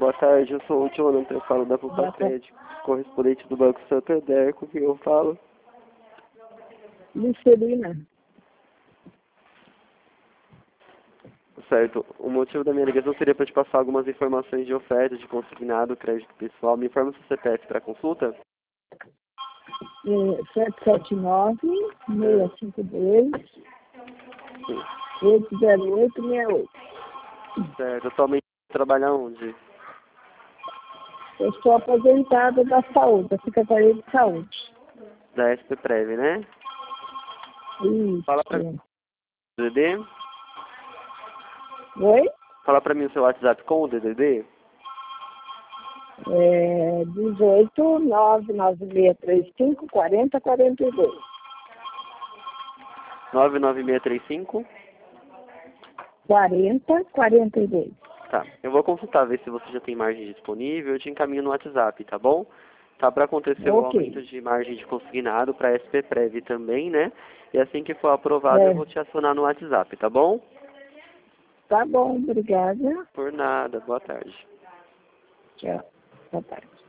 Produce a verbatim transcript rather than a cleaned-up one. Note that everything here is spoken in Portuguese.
Boa tarde, eu sou o Jonathan, eu falo da Poupa Crédito, correspondente do Banco Santander, com quem eu falo. Lucelina. Certo, o motivo da minha ligação seria para te passar algumas informações de oferta, de consignado, crédito pessoal. Me informa o seu C P F para consulta? É, sete sete nove, seis cinco dois, oito zero oito seis oito. Certo, atualmente trabalha onde? Eu estou aposentada da saúde, da Secretaria de Saúde. Da S P Prev, né? Isso. Fala pra mim, D D D? Oi? Fala pra mim o seu WhatsApp com o D D D? É dezoito, nove nove seis três cinco, quarenta, quarenta e dois. nove nove seis três cinco? quarenta, quarenta e dois. Tá, eu vou consultar, ver se você já tem margem disponível, eu te encaminho no WhatsApp, tá bom? Tá para acontecer o Ok. aumento de margem de consignado para S P Prev também, né? E assim que for aprovado, É. eu vou te acionar no WhatsApp, tá bom? Tá bom, obrigada. Por nada, boa tarde. Tchau. Boa tarde.